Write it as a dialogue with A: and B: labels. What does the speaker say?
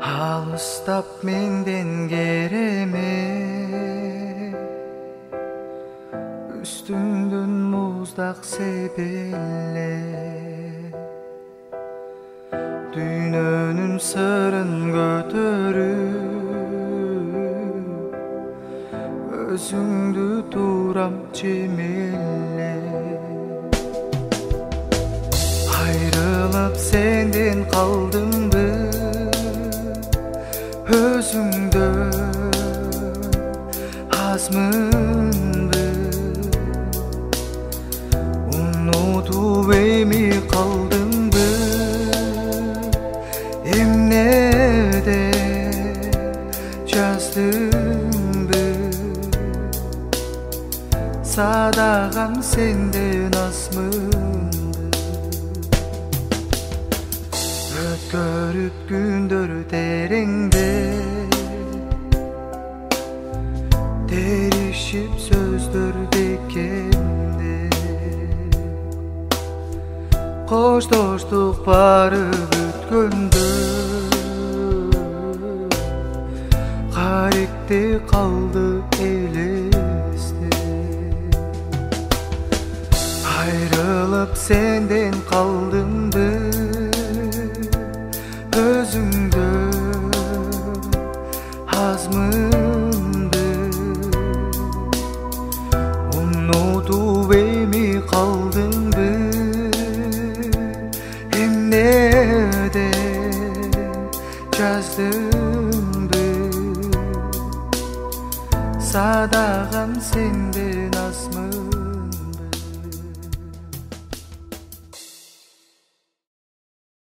A: Alыстап менден кереме, үстүңдөн муздак себеле, дүйнөнүн сырын көтөрүп, өзүңдү турам чемеле. Ayrılıp senden kaldımdı, özüңdө azmındı. Unutup эми kaldımdı, эмнеде жаздымды. Садагам сенден азмынды. Өткөрүп күндөр тереңде, теришип сөздөр бекемде. Коштоштук барып өткөндө, каректе калды элесте. Ayrılıp senden kaldımdı, özüңdө azmındı. Unutup эми kaldımdı, эмнеде жаздымды. Садагам сенден азмынды.